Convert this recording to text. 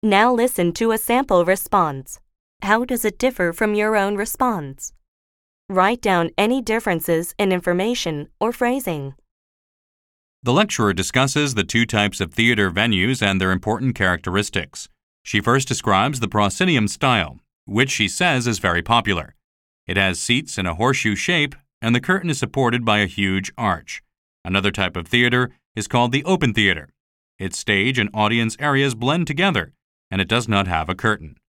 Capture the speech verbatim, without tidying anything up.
Now listen to a sample response. How does it differ from your own response? Write down any differences in information or phrasing. The lecturer discusses the two types of theater venues and their important characteristics. She first describes the proscenium style, which she says is very popular. It has seats in a horseshoe shape, and the curtain is supported by a huge arch. Another type of theater is called the open theater. Its stage and audience areas blend together, and it does not have a curtain.